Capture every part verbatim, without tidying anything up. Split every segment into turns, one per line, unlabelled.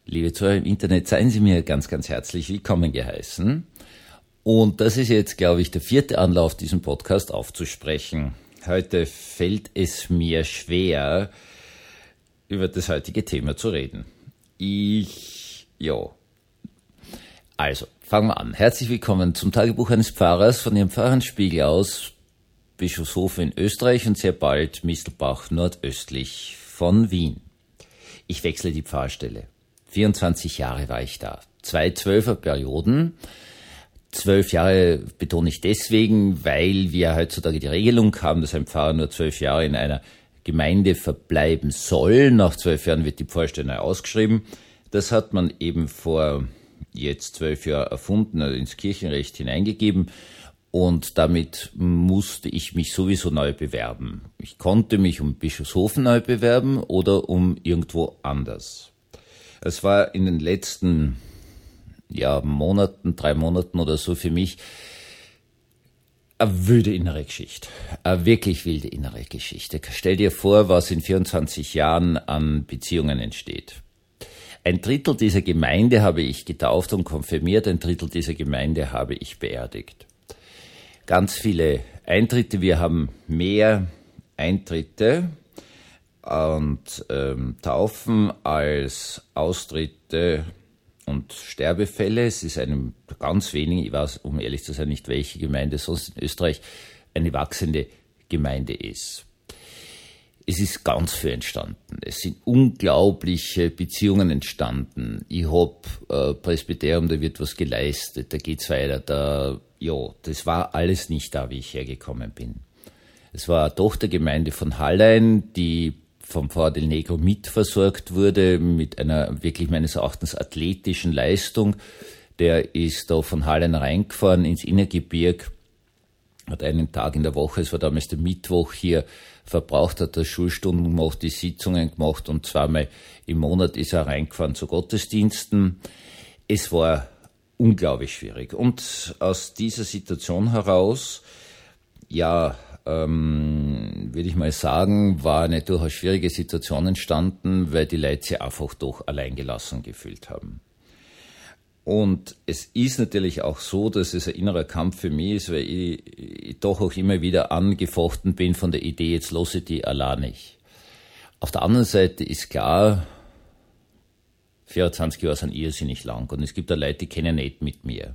Liebe Zuhörer im Internet, seien Sie mir ganz, ganz herzlich willkommen geheißen. Und das ist jetzt, glaube ich, der vierte Anlauf, diesen Podcast aufzusprechen. Heute fällt es mir schwer, über das heutige Thema zu reden. Ich, ja. Also, fangen wir an. Herzlich willkommen zum Tagebuch eines Pfarrers von Ihrem Pfarrerspiegel aus Bischofshofen in Österreich und sehr bald Mistelbach nordöstlich von Wien. Ich wechsle die Pfarrstelle. vierundzwanzig Jahre war ich da. Zwei Zwölferperioden. Zwölf Jahre betone ich deswegen, weil wir heutzutage die Regelung haben, dass ein Pfarrer nur zwölf Jahre in einer Gemeinde verbleiben soll. Nach zwölf Jahren wird die Pfarrstelle neu ausgeschrieben. Das hat man eben vor jetzt zwölf Jahren erfunden, also ins Kirchenrecht hineingegeben. Und damit musste ich mich sowieso neu bewerben. Ich konnte mich um Bischofshofen neu bewerben oder um irgendwo anders. Es war in den letzten ja, Monaten, drei Monaten oder so für mich eine wilde innere Geschichte. Eine wirklich wilde innere Geschichte. Stell dir vor, was in vierundzwanzig Jahren an Beziehungen entsteht. Ein Drittel dieser Gemeinde habe ich getauft und konfirmiert, ein Drittel dieser Gemeinde habe ich beerdigt. Ganz viele Eintritte, wir haben mehr Eintritte und ähm, Taufen als Austritte und Sterbefälle. Es ist einem ganz wenig, ich weiß, um ehrlich zu sein, nicht welche Gemeinde sonst in Österreich eine wachsende Gemeinde ist. Es ist ganz viel entstanden. Es sind unglaubliche Beziehungen entstanden. Ich hab äh, Presbyterium, da wird was geleistet, da geht's weiter, da, ja, das war alles nicht da, wie ich hergekommen bin. Es war eine Tochtergemeinde von Hallein, die vom Pfarrer Del Negro mitversorgt wurde, mit einer wirklich meines Erachtens athletischen Leistung. Der ist da von Hallein reingefahren ins Innergebirg, hat einen Tag in der Woche, es war damals der Mittwoch hier, verbraucht, hat er Schulstunden gemacht, die Sitzungen gemacht und zweimal im Monat ist er reingefahren zu Gottesdiensten. Es war unglaublich schwierig. Und aus dieser Situation heraus, ja, ähm, würde ich mal sagen, war eine durchaus schwierige Situation entstanden, weil die Leute sich einfach doch alleingelassen gefühlt haben. Und es ist natürlich auch so, dass es ein innerer Kampf für mich ist, weil ich, ich doch auch immer wieder angefochten bin von der Idee, jetzt lasse ich die allein nicht. Auf der anderen Seite ist klar, vierundzwanzig Jahre sind irrsinnig lang und es gibt da Leute, die kennen nicht mit mir.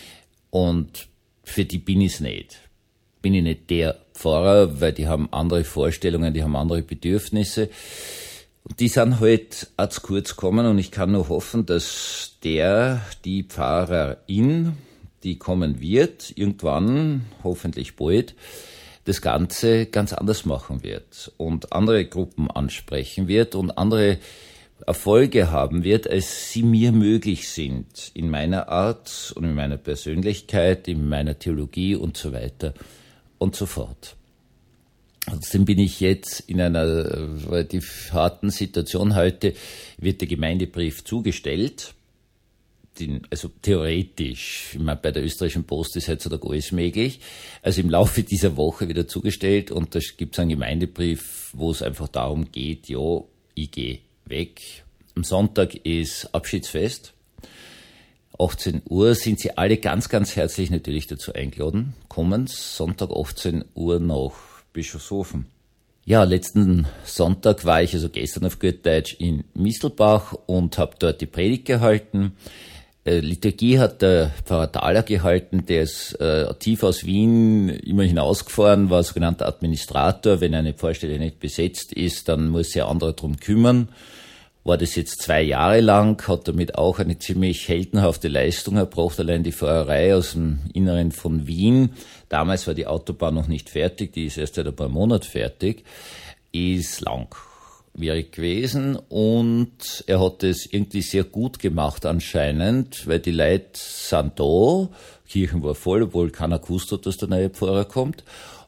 Und für die bin ich es nicht. Bin ich nicht der Pfarrer, weil die haben andere Vorstellungen, die haben andere Bedürfnisse. Und die sind halt auch zu kurz gekommen und ich kann nur hoffen, dass der, die Pfarrerin, die kommen wird, irgendwann, hoffentlich bald, das Ganze ganz anders machen wird und andere Gruppen ansprechen wird und andere Erfolge haben wird, als sie mir möglich sind, in meiner Art und in meiner Persönlichkeit, in meiner Theologie und so weiter und so fort. Trotzdem bin ich jetzt in einer relativ harten Situation. Heute wird der Gemeindebrief zugestellt. Den, also theoretisch, ich meine, bei der österreichischen Post ist heutzutage alles möglich. Also im Laufe dieser Woche wieder zugestellt und da gibt es einen Gemeindebrief, wo es einfach darum geht, ja, ich gehe weg. Am Sonntag ist Abschiedsfest. achtzehn Uhr sind Sie alle ganz, ganz herzlich natürlich dazu eingeladen. Kommen Sonntag achtzehn Uhr nach Bischofshofen. Ja, letzten Sonntag war ich, also gestern auf gut Deutsch, in Mistelbach und habe dort die Predigt gehalten. Äh, Liturgie hat der Pfarrer Thaler gehalten, der ist äh, tief aus Wien immer hinausgefahren, war sogenannter Administrator. Wenn eine Pfarrstelle nicht besetzt ist, dann muss sich ein anderer drum kümmern. War das jetzt zwei Jahre lang, hat damit auch eine ziemlich heldenhafte Leistung erbracht, allein die Pfarrerei aus dem Inneren von Wien. Damals war die Autobahn noch nicht fertig, die ist erst seit ein paar Monaten fertig, ist langwierig gewesen und er hat es irgendwie sehr gut gemacht anscheinend, weil die Leute sind da, Kirchen war voll, obwohl keiner gewusst hat, dass der neue Pfarrer kommt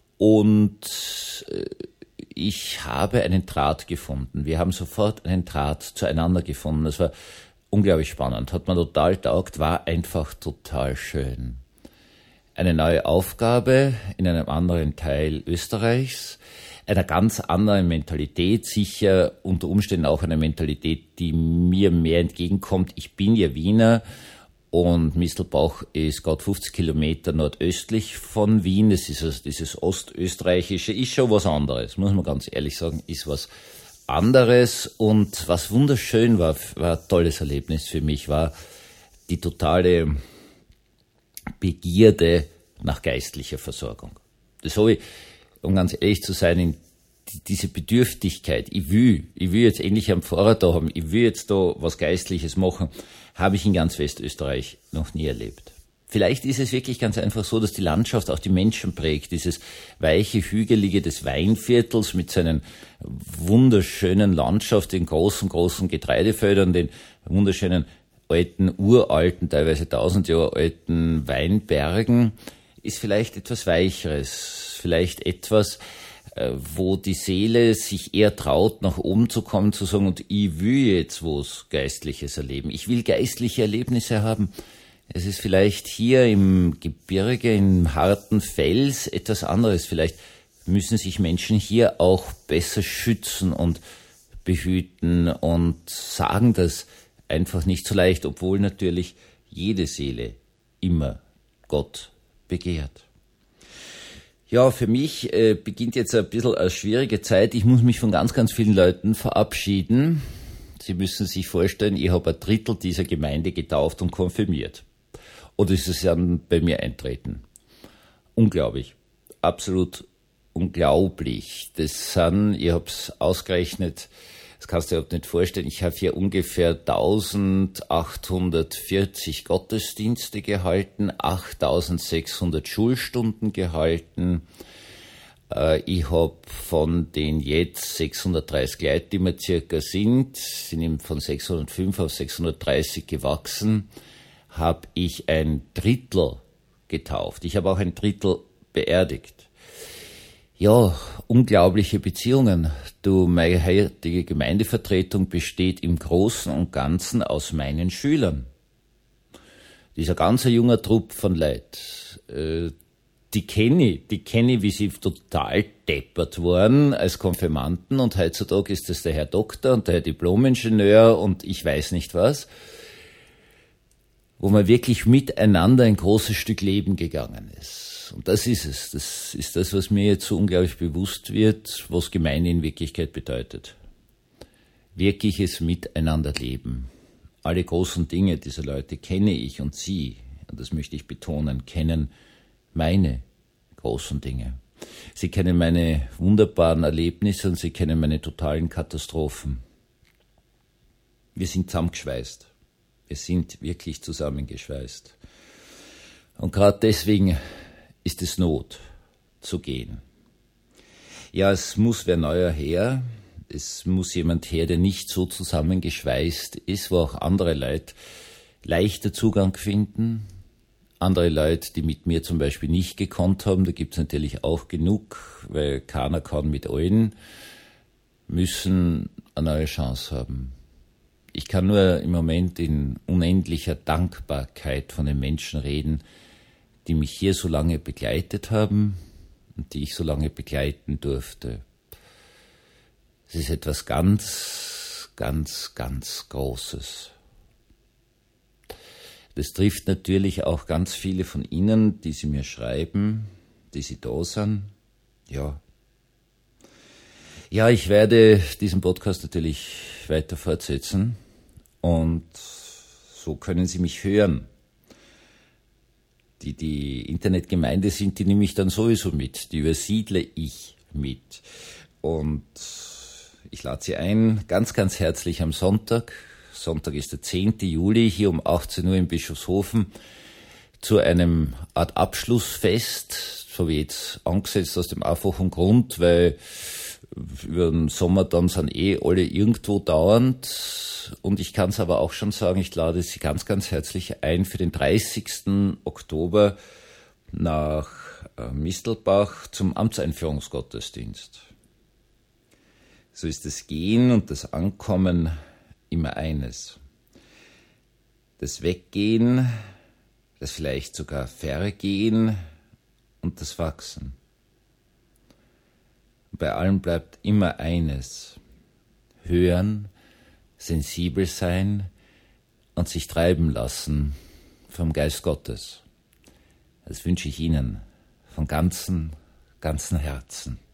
und äh, ich habe einen Draht gefunden. Wir haben sofort einen Draht zueinander gefunden. Das war unglaublich spannend. Hat man total taugt, war einfach total schön. Eine neue Aufgabe in einem anderen Teil Österreichs. einer ganz anderen Mentalität, sicher unter Umständen auch einer Mentalität, die mir mehr entgegenkommt. Ich bin ja Wiener und Mistelbach ist gerade fünfzig Kilometer nordöstlich von Wien. Das ist also dieses Ostösterreichische, ist schon was anderes, muss man ganz ehrlich sagen, ist was anderes. Und was wunderschön war, war ein tolles Erlebnis für mich, war die totale Begierde nach geistlicher Versorgung. Das habe ich, um ganz ehrlich zu sein, in die, diese Bedürftigkeit, ich will, ich will jetzt endlich einen Pfarrer da haben, ich will jetzt da was Geistliches machen, habe ich in ganz Westösterreich noch nie erlebt. Vielleicht ist es wirklich ganz einfach so, dass die Landschaft auch die Menschen prägt, dieses weiche, hügelige des Weinviertels mit seinen wunderschönen Landschaft, den großen, großen Getreidefeldern, den wunderschönen alten, uralten, teilweise tausend Jahre alten Weinbergen, ist vielleicht etwas Weicheres, vielleicht etwas, wo die Seele sich eher traut, nach oben zu kommen, zu sagen, und ich will jetzt was Geistliches erleben. Ich will geistliche Erlebnisse haben. Es ist vielleicht hier im Gebirge, im harten Fels etwas anderes. Vielleicht müssen sich Menschen hier auch besser schützen und behüten und sagen das einfach nicht so leicht, obwohl natürlich jede Seele immer Gott begehrt. Ja, für mich äh, beginnt jetzt ein bisschen eine schwierige Zeit. Ich muss mich von ganz, ganz vielen Leuten verabschieden. Sie müssen sich vorstellen, ich habe ein Drittel dieser Gemeinde getauft und konfirmiert. Oder ist es dann bei mir eintreten? Unglaublich. Absolut unglaublich. Das sind, ich habe es ausgerechnet, das kannst du dir überhaupt nicht vorstellen, ich habe hier ungefähr eintausendachthundertvierzig Gottesdienste gehalten, achttausendsechshundert Schulstunden gehalten. Äh, ich habe von den jetzt sechshundertdreißig Leuten, die wir circa sind, sind eben von sechshundertfünf auf sechshundertdreißig gewachsen, habe ich ein Drittel getauft. Ich habe auch ein Drittel beerdigt. Ja, unglaubliche Beziehungen. Du, meine heutige Gemeindevertretung besteht im Großen und Ganzen aus meinen Schülern. Dieser ganze junger Trupp von Leuten, äh, die kenne ich, die kenne ich, wie sie total deppert waren als Konfirmanden, und heutzutage ist das der Herr Doktor und der Herr Diplomingenieur und ich weiß nicht was, wo man wirklich miteinander ein großes Stück Leben gegangen ist. Und das ist es. Das ist das, was mir jetzt so unglaublich bewusst wird, was Gemeinde in Wirklichkeit bedeutet. Wirkliches Miteinanderleben. Alle großen Dinge dieser Leute kenne ich, und sie, und das möchte ich betonen, kennen meine großen Dinge. Sie kennen meine wunderbaren Erlebnisse und sie kennen meine totalen Katastrophen. Wir sind zusammengeschweißt. Wir sind wirklich zusammengeschweißt. Und gerade deswegen ist es Not zu gehen. Ja, es muss wer neuer her. Es muss jemand her, der nicht so zusammengeschweißt ist, wo auch andere Leute leichter Zugang finden. Andere Leute, die mit mir zum Beispiel nicht gekonnt haben, da gibt es natürlich auch genug, weil keiner kann mit allen, müssen eine neue Chance haben. Ich kann nur im Moment in unendlicher Dankbarkeit von den Menschen reden, die mich hier so lange begleitet haben und die ich so lange begleiten durfte. Es ist etwas ganz, ganz, ganz Großes. Das trifft natürlich auch ganz viele von Ihnen, die Sie mir schreiben, die Sie da sind. Ja. Ja, ich werde diesen Podcast natürlich weiter fortsetzen und so können Sie mich hören. Die die Internetgemeinde sind, die nehme ich dann sowieso mit, die übersiedle ich mit. Und ich lade Sie ein, ganz, ganz herzlich am Sonntag, Sonntag ist der zehnten Juli, hier um achtzehn Uhr in Bischofshofen, zu einem Art Abschlussfest, so wie jetzt angesetzt, aus dem einfachen Grund, weil über den Sommer dann sind eh alle irgendwo dauernd. Und ich kann es aber auch schon sagen, ich lade Sie ganz, ganz herzlich ein für den dreißigsten Oktober nach Mistelbach zum Amtseinführungsgottesdienst. So ist das Gehen und das Ankommen immer eines. Das Weggehen, das vielleicht sogar Vergehen und das Wachsen. Bei allem bleibt immer eines: hören, sensibel sein und sich treiben lassen vom Geist Gottes. Das wünsche ich Ihnen von ganzem, ganzem Herzen.